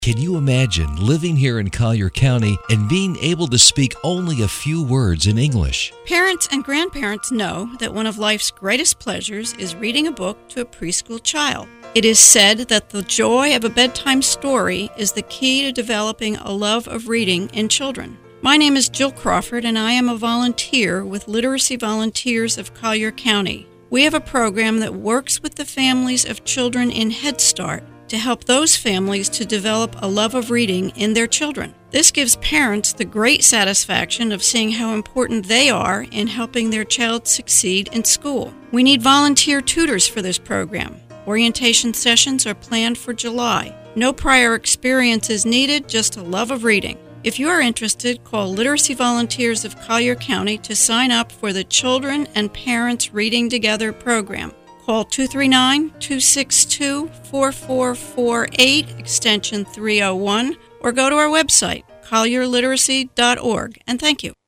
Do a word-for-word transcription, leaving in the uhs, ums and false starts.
Can you imagine living here in Collier County and being able to speak only a few words in English? Parents and grandparents know that one of life's greatest pleasures is reading a book to a preschool child. It is said that the joy of a bedtime story is the key to developing a love of reading in children. My name is Jill Crawford, and I am a volunteer with Literacy Volunteers of Collier County. We have a program that works with the families of children in Head Start to help those families to develop a love of reading in their children. This gives parents the great satisfaction of seeing how important they are in helping their child succeed in school. We need volunteer tutors for this program. Orientation sessions are planned for July. No prior experience is needed, just a love of reading. If you are interested, call Literacy Volunteers of Collier County to sign up for the Children and Parents Reading Together program. Call two three nine, two six two, four four four eight, extension three oh one, or go to our website, collier literacy dot org. And thank you.